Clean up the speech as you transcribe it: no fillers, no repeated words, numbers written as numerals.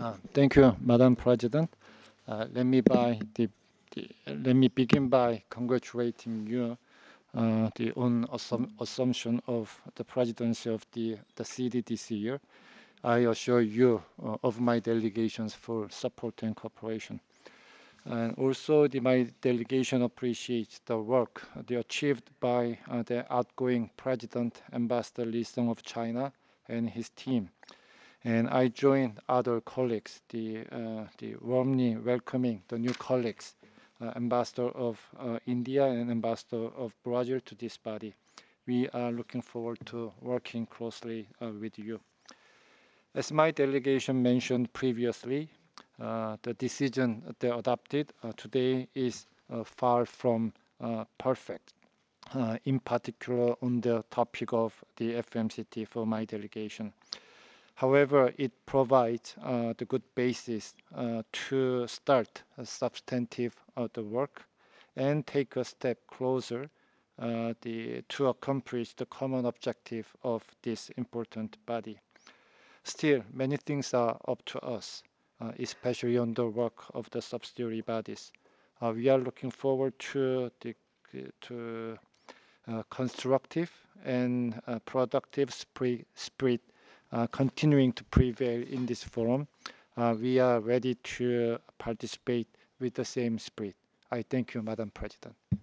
Thank you, Madam President. Let me begin by congratulating you the on assumption of the presidency of the CD this year. I assure you of my delegation's full support and cooperation. And also, my delegation appreciates the work they achieved by the outgoing President Ambassador Li Song of China and his team. And I join other colleagues, the warmly welcoming the new colleagues, Ambassador of India and Ambassador of Brazil to this body. We are looking forward to working closely with you. As my delegation mentioned previously, the decision they adopted today is far from perfect, in particular on the topic of the FMCT for my delegation. However, it provides the good basis to start a substantive the work and take a step closer to accomplish the common objective of this important body. Still, many things are up to us, especially on the work of the subsidiary bodies. We are looking forward to constructive and productive spirit continuing to prevail in this forum. We are ready to participate with the same spirit. I thank you, Madam President.